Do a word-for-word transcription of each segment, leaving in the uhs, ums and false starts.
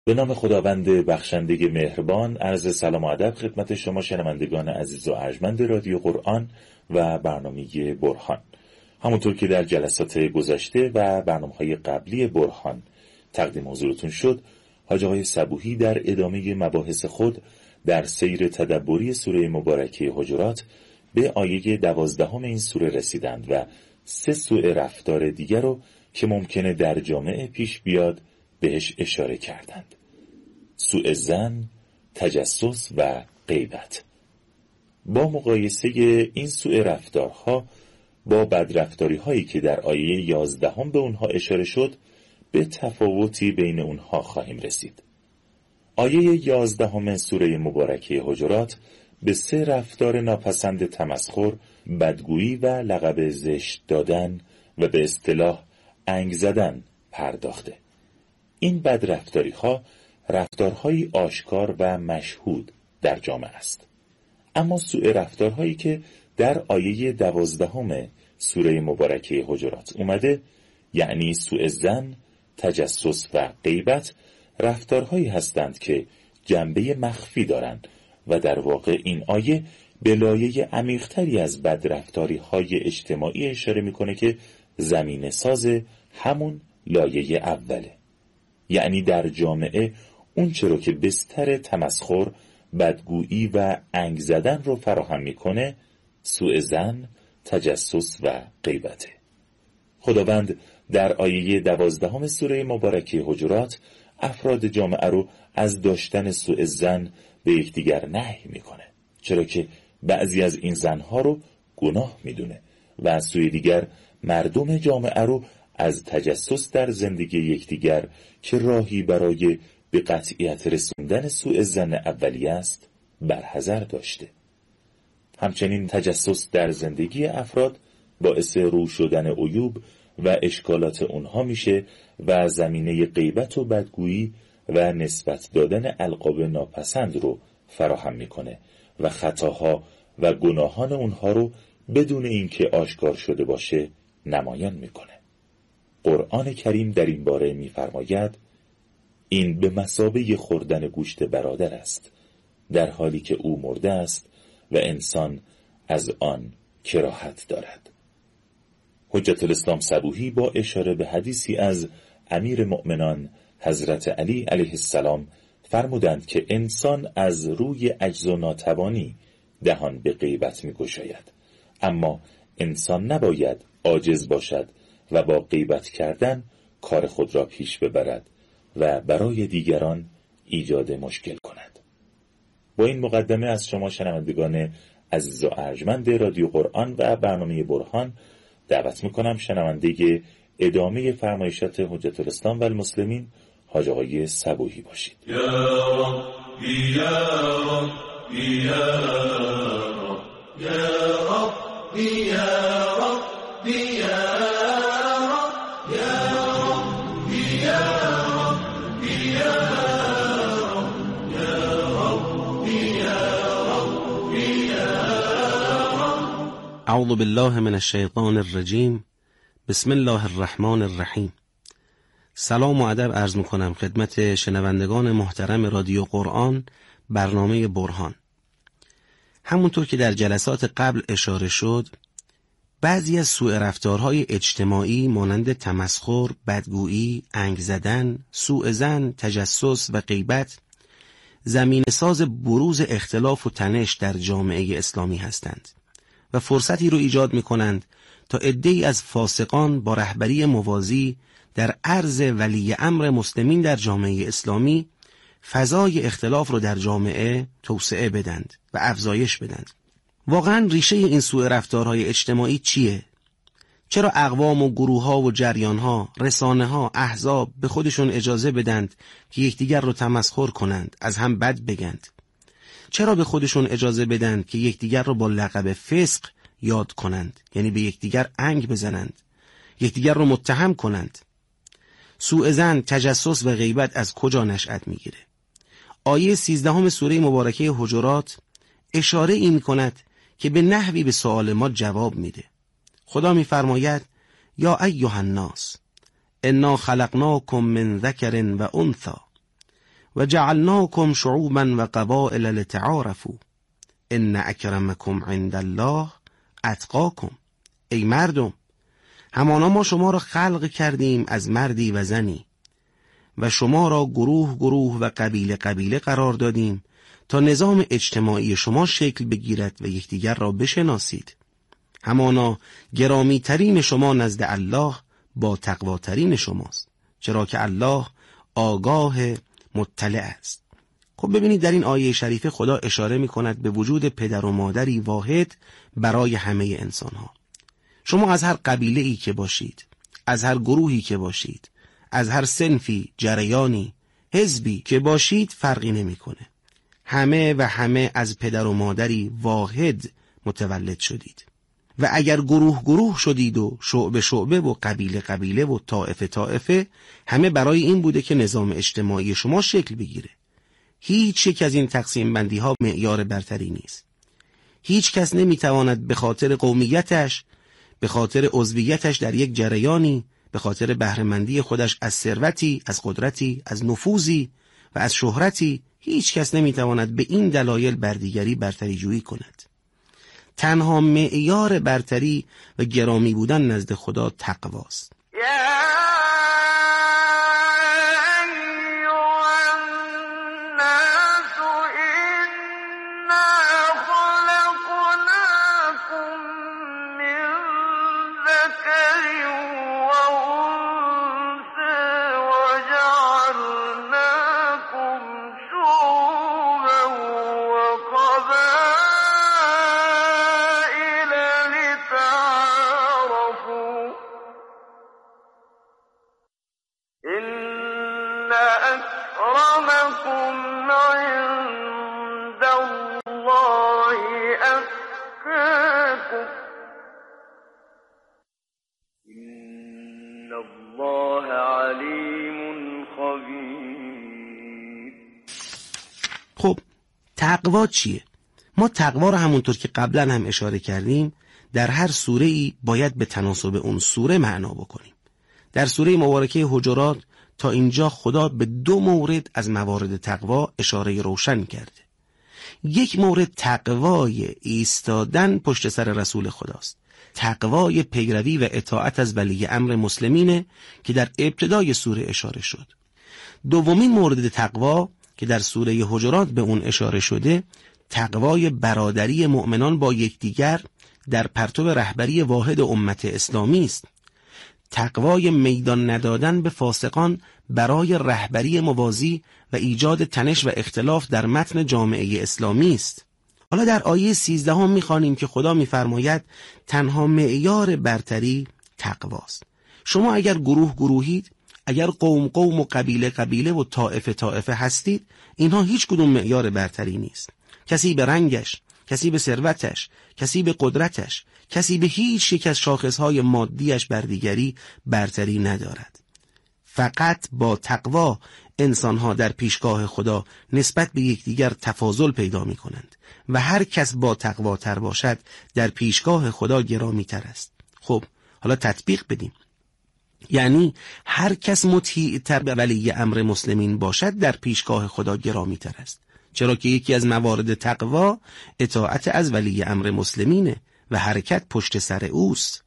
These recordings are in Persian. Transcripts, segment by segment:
به نام خداوند بخشنده مهربان، عرض سلام و ادب خدمت شما شنوندگان عزیز و ارجمند رادیو قرآن و برنامه برهان. همونطور که در جلسات گذشته و برنامه‌های قبلی برهان تقدیم حضورتون شد، حاج آقای صبوحی در ادامه مباحث خود در سیر تدبری سوره مبارکه حجرات به آیه دوازدهم این سوره رسیدند و سه سوء رفتار دیگر رو که ممکنه در جامعه پیش بیاد بهش اشاره کردند: سوء ظن، تجسس و غیبت. با مقایسه این سوء رفتارها با بدرفتاری هایی که در آیه یازدهم به اونها اشاره شد، به تفاوتی بین اونها خواهیم رسید. آیه یازدهم سوره مبارکه حجرات به سه رفتار ناپسند تمسخر، بدگویی و لقب زشت دادن و به اصطلاح انگ زدن پرداخته. این بدرفتاری ها رفتارهای آشکار و مشهود در جامعه است. اما سوء رفتارهایی که در آیه دوازدهم سوره مبارکه حجرات اومده، یعنی سوء ظن، تجسس و غیبت، رفتارهایی هستند که جنبه مخفی دارند و در واقع این آیه به لایه عمیق‌تری از بدرفتاری های اجتماعی اشاره میکنه که زمینه ساز همون لایه اوله. یعنی در جامعه اون چرا که بستر تمسخر، بدگویی و انگ زدن رو فراهم میکنه، سوء ظن، تجسس و غیبته. خداوند در آیه دوازدهم سوره مبارکه حجرات افراد جامعه رو از داشتن سوء ظن به یکدیگر نهی میکنه، چرا که بعضی از این ظنها رو گناه میدونه و از سوی دیگر مردم جامعه رو از تجسس در زندگی یکدیگر که راهی برای به قطعیت رسوندن سوء ظن اولی است برحذر داشته. همچنین تجسس در زندگی افراد باعث رو شدن عیوب و اشکالات اونها میشه و زمینه غیبت و بدگویی و نسبت دادن القاب ناپسند رو فراهم میکنه و خطاها و گناهان اونها رو بدون اینکه آشکار شده باشه نمایان میکنه. قرآن کریم در این باره میفرماید: این به مثابه خوردن گوشت برادر است، در حالی که او مرده است و انسان از آن کراهت دارد. حجت الاسلام صبوحی با اشاره به حدیثی از امیر مؤمنان حضرت علی علیه السلام فرمودند که انسان از روی عجز و ناتوانی دهان به غیبت می گشاید، اما انسان نباید عاجز باشد و با غیبت کردن کار خود را پیش ببرد و برای دیگران ایجاد مشکل کند. با این مقدمه از شما شنوندگان عزیز و ارجمند رادیو قرآن و برنامه برهان دعوت میکنم شنونده ادامه فرمایشات حجت الاسلام و المسلمین حاج آقای صبوحی باشید. یا ربی یا ربی یا رب یا ربی یا ربی یا رب یا ربی یا ربی یا رب یا ربی یا ربی یا رب. اعوذ بالله من الشیطان الرجیم. بسم الله الرحمن الرحیم. سلام و ادب عرض میکنم خدمت شنوندگان محترم رادیو قرآن، برنامه برهان. همونطور که در جلسات قبل اشاره شد، بعضی از سوء رفتارهای اجتماعی مانند تمسخر، بدگویی، انگ زدن، سوء ظن، تجسس و غیبت زمینه ساز بروز اختلاف و تنش در جامعه اسلامی هستند و فرصتی رو ایجاد میکنند تا عده‌ای از فاسقان با رهبری موازی در عرض ولی امر مسلمین در جامعه اسلامی فضای اختلاف رو در جامعه توسعه بدند و افزایش بدند. واقعا ریشه این سوء رفتارهای اجتماعی چیه؟ چرا اقوام و گروه‌ها و جریان‌ها، رسانه‌ها، احزاب به خودشون اجازه بدند که یکدیگر رو تمسخر کنند، از هم بد بگند؟ چرا به خودشون اجازه بدند که یکدیگر رو با لقب فسق یاد کنند، یعنی به یکدیگر انگ بزنند، یکدیگر رو متهم کنند؟ سوء ظن، تجسس و غیبت از کجا نشأت میگیره؟ آیه سیزدهم سوره مبارکه حجرات اشاره این میکند که به نحوی به سوال ما جواب میده. خدا میفرماید: یا ایها الناس انا خلقناکم من ذکر و انثی و جعلناکم شعوبا و قبائل لتعارفوا ان اکرمکم عند الله اتقاکم. ای مردم، همانا ما شما را خلق کردیم از مردی و زنی و شما را گروه گروه و قبیله قبیله قرار دادیم تا نظام اجتماعی شما شکل بگیرد و یکدیگر را بشناسید. همانا گرامی ترین شما نزد الله با تقواترین شماست، چرا که الله آگاه مطلع است. خب ببینید در این آیه شریفه خدا اشاره می کند به وجود پدر و مادری واحد برای همه انسان ها. شما از هر قبیله ای که باشید، از هر گروهی که باشید، از هر صنفی، جریانی، حزبی که باشید فرقی نمی کنه. همه و همه از پدر و مادری واحد متولد شدید و اگر گروه گروه شدید و شعبه شعبه و قبیله قبیله و طائفه طائفه، همه برای این بوده که نظام اجتماعی شما شکل بگیره. هیچ یک از این تقسیم بندی ها معیار برتری نیست. هیچ کس نمیتواند به خاطر قومیتش، به خاطر عضویتش در یک جریانی، به خاطر بهره‌مندی خودش از ثروتی، از قدرتی، از نفوذی و از شهرتی، هیچ کس نمیتواند به این دلایل بر دیگری برتری جویی کند. تنها معیار برتری و گرامی بودن نزد خدا تقواست. خب تقوا چیه؟ ما تقوا رو همونطور که قبلا هم اشاره کردیم در هر سوره ای باید به تناسب اون سوره معنا بکنیم. در سوره مبارکه حجرات تا اینجا خدا به دو مورد از موارد تقوا اشاره روشن کرده. یک مورد تقوای ایستادن پشت سر رسول خداست، تقوای پیروی و اطاعت از ولی امر مسلمینه که در ابتدای سوره اشاره شد. دومین مورد تقوا که در سوره حجرات به اون اشاره شده، تقوای برادری مؤمنان با یکدیگر در پرتو رهبری واحد امت اسلامی است. تقوای میدان ندادن به فاسقان برای رهبری موازی و ایجاد تنش و اختلاف در متن جامعه اسلامی است. حالا در آیه سیزده هم می‌خوانیم که خدا می‌فرماید تنها معیار برتری تقواست. شما اگر گروه گروهید، اگر قوم قوم و قبیله قبیله و طائفه طائفه هستید، اینها هیچ کدوم معیار برتری نیست. کسی به رنگش، کسی به ثروتش، کسی به قدرتش، کسی به هیچ یک از شاخصهای مادیش بر دیگری برتری ندارد. فقط با تقوا انسانها در پیشگاه خدا نسبت به یکدیگر تفاضل پیدا می کنند و هر کس با تقوا تر باشد در پیشگاه خدا گرامی تر است. خب حالا تطبیق بدیم. یعنی هر کس مطیع تر به ولی امر مسلمین باشد در پیشگاه خدا گرامی تر است، چرا که یکی از موارد تقوا اطاعت از ولی امر مسلمینه و حرکت پشت سر اوست.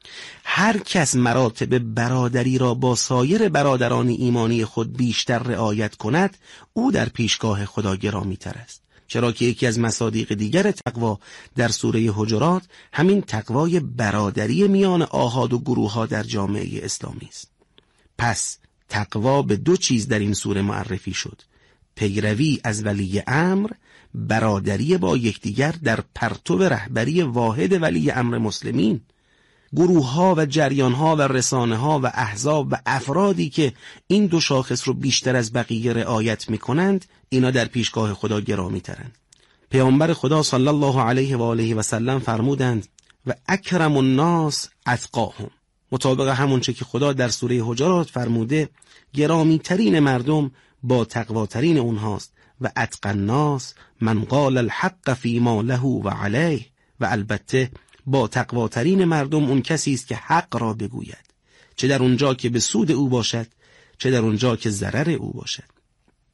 هر کس مراتب برادری را با سایر برادران ایمانی خود بیشتر رعایت کند، او در پیشگاه خدا گرامی تر است، چرا که یکی از مصادیق دیگر تقوا در سوره حجرات همین تقوای برادری میان آحاد و گروه ها در جامعه اسلامی است. پس تقوا به دو چیز در این سوره معرفی شد: پیروی از ولی امر، برادری با یکدیگر در پرتو رهبری واحد ولی امر مسلمین. گروه ها و جریان ها و رسانه ها و احزاب و افرادی که این دو شاخص رو بیشتر از بقیه رعایت می کنند، اینا در پیشگاه خدا گرامی ترند. پیامبر خدا صلی الله علیه و آله و سلم فرمودند و اکرم الناس اتقاهم. مطابق همون چه که خدا در سوره حجرات فرموده، گرامی ترین مردم با تقواترین اونهاست و اتقى الناس من قال الحق فيما له و علیه، و البته با تقواترین مردم اون کسی است که حق را بگوید، چه در اونجا که به سود او باشد، چه در اونجا که ضرر او باشد.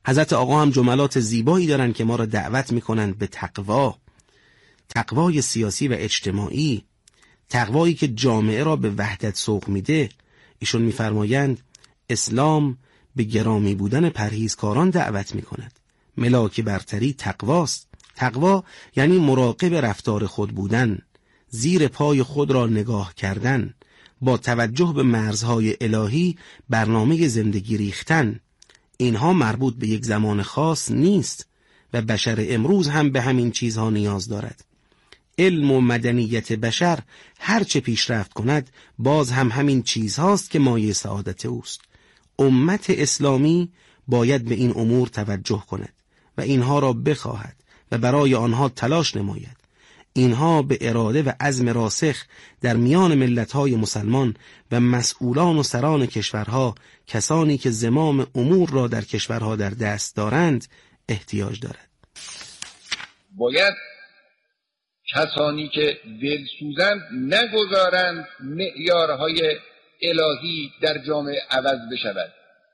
حضرت آقا هم جملات زیبایی دارن که ما را دعوت میکنند به تقوا، تقوای سیاسی و اجتماعی، تقوایی که جامعه را به وحدت سوق میده. ایشون میفرمایند اسلام به گرامی بودن پرهیزکاران دعوت میکند. ملاک برتری تقواست. تقوا یعنی مراقب رفتار خود بودن، زیر پای خود را نگاه کردن، با توجه به مرزهای الهی برنامه زندگی ریختن. اینها مربوط به یک زمان خاص نیست و بشر امروز هم به همین چیزها نیاز دارد. علم و مدنیت بشر هرچه پیشرفت کند باز هم همین چیزهاست که مایه سعادت اوست. امت اسلامی باید به این امور توجه کند و اینها را بخواهد و برای آنها تلاش نماید. اینها به اراده و عزم راسخ در میان ملت‌های مسلمان و مسئولان و سران کشورها، کسانی که زمام امور را در کشورها در دست دارند، احتیاج دارد. باید کسانی که دلسوزند نگذارند معیارهای الهی در جامعه عوض بشود.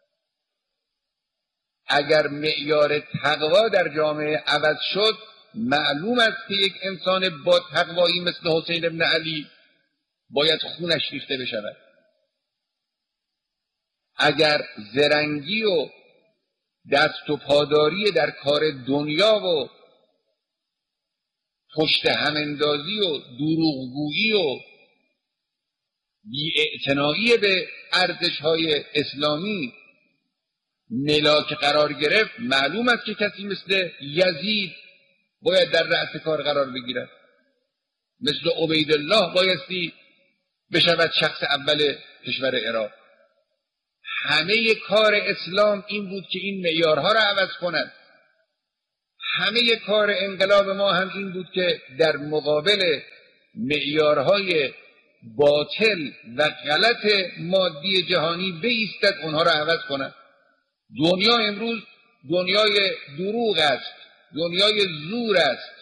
اگر معیار تقوا در جامعه عوض شد، معلوم است که یک انسان با تقوایی مثل حسین ابن علی باید خونش ریخته بشود. اگر زرنگی و دست و پاداری در کار دنیا و پشت هماندازی و دروغگویی و بی‌اعتنایی به ارزش‌های اسلامی ملاک قرار گرفت، معلوم است که کسی مثل یزید باید در رأس کار قرار بگیرد، مثل عبیدالله بایستی بشود شخص اول کشور عراق. همه کار اسلام این بود که این معیارها را عوض کند. همه کار انقلاب ما هم این بود که در مقابل معیارهای باطل و غلط مادی جهانی بایستد، اونها را عوض کند. دنیا امروز دنیای دروغ است، دنیای زور است،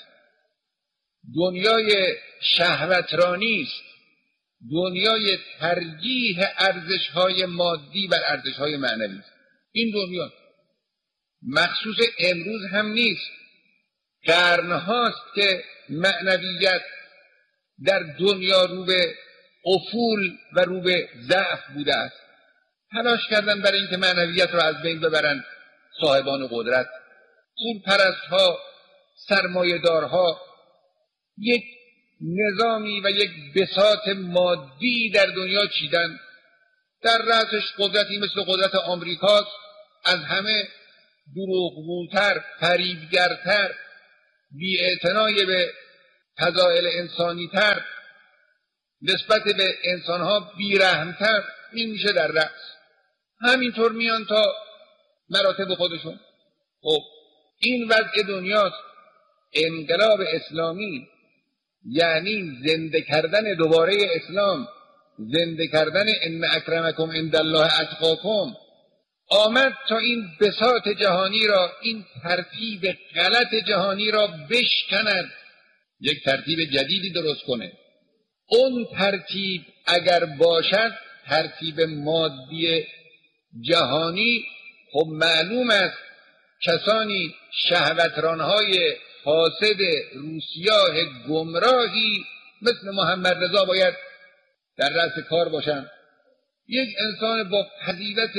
دنیای شهوترانی است، دنیای ترجیح ارزش‌های مادی بر ارزش‌های معنوی است. این دنیا مخصوص امروز هم نیست، قرن‌هاست که معنویت در دنیا رو به افول و رو به ضعف بوده است. تلاش کردن برای اینکه معنویت را از بین ببرند صاحبان قدرت، پول پرست‌ها، سرمایه‌دارها، یک نظامی و یک بساط مادی در دنیا چیدن. در رأسش قدرتی مثل قدرت آمریکاست، از همه دروغگوتر، فریبگرتر، بی‌اعتنای به فضائل انسانی‌تر، نسبت به انسان‌ها بی‌رحم‌تر، این میشه در رأس. همینطور میان تا مراتب خودشون. خب این وضع دنیاست. انقلاب اسلامی یعنی زنده کردن دوباره اسلام، زنده کردن ان اکرمکم عند الله اتقاکم، آمد تا این بساط جهانی را، این ترتیب غلط جهانی را بشکند، یک ترتیب جدیدی درست کنه. اون ترتیب اگر باشد ترتیب مادی جهانی، خب معلوم است کسانی شهوترانهای فاسد روسیاه گمراهی مثل محمد رضا باید در رأس کار باشند. یک انسان با فضیلت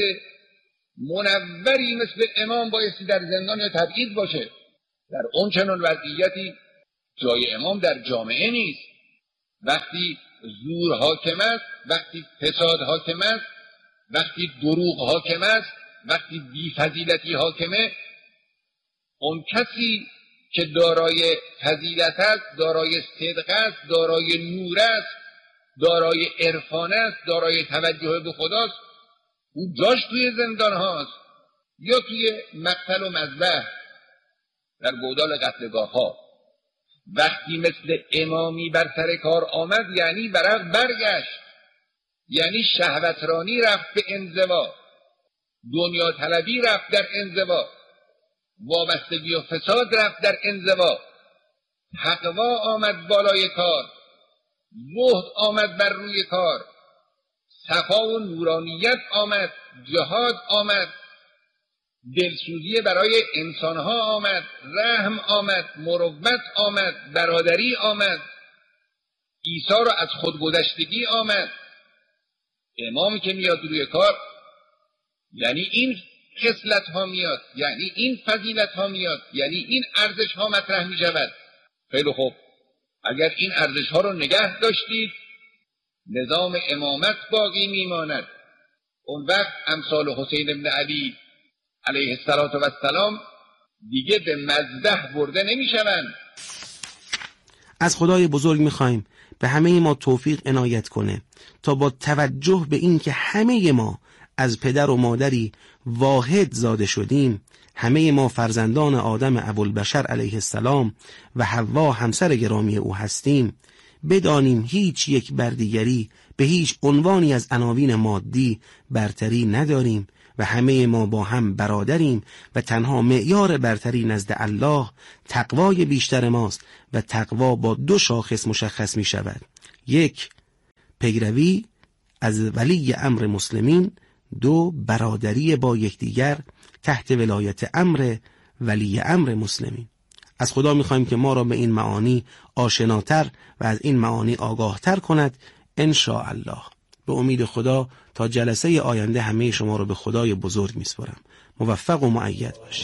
منوری مثل امام بایستی در زندان یا تبعید باشه. در اون چنان وضعیتی جای امام در جامعه نیست. وقتی زور حاکم است، وقتی فساد حاکم است، وقتی دروغ حاکم است، وقتی بی‌فضیلتی حاکمه، اون کسی که دارای فضیلت است، دارای صدق است، دارای نور است، دارای عرفان است، دارای توجه به خداست، او جاش توی زندان هاست یا توی مقتل و مذبح در گودال قتلگاه ها. وقتی مثل امامی بر سر کار آمد یعنی ورق برگشت، یعنی شهوترانی رفت به انزوا، دنیا طلبی رفت در انزوا، وابستگی و فساد رفت در انزوا، تقوا آمد بالای کار، زهد آمد بر روی کار، صفا و نورانیت آمد، جهاد آمد. دلسوزی برای انسانها آمد، رحم آمد، مروت آمد، برادری آمد، ایثار و از خودگذشتگی آمد. امامی که میاد روی کار یعنی این خصلت ها میاد، یعنی این فضیلت ها میاد، یعنی این ارزش ها مطرح می شود. خیلی خوب، اگر این ارزش ها رو نگه داشتید نظام امامت باقی میماند. اون وقت امثال حسین ابن علی علیه السلام دیگه به مذبح برده نمیشوند. از خدای بزرگ میخوایم به همه ما توفیق عنایت کنه تا با توجه به این که همه ما از پدر و مادری واحد زاده شدیم، همه ما فرزندان آدم ابوالبشر علیه السلام و حوا همسر گرامی او هستیم، بدانیم هیچ یک بر دیگری به هیچ عنوانی از عناوین مادی برتری نداریم و همه ما با هم برادریم و تنها معیار برتری نزد الله تقوای بیشتر ماست و تقوا با دو شاخص مشخص می شود: یک، پیروی از ولی امر مسلمین، دو، برادری با یکدیگر تحت ولایت امر ولی امر مسلمین. از خدا می خواهیم که ما را به این معانی آشناتر و از این معانی آگاهتر کند ان شاء الله. به امید خدا تا جلسه آینده همه شما را به خدای بزرگ میسپارم. موفق و مؤید باشید.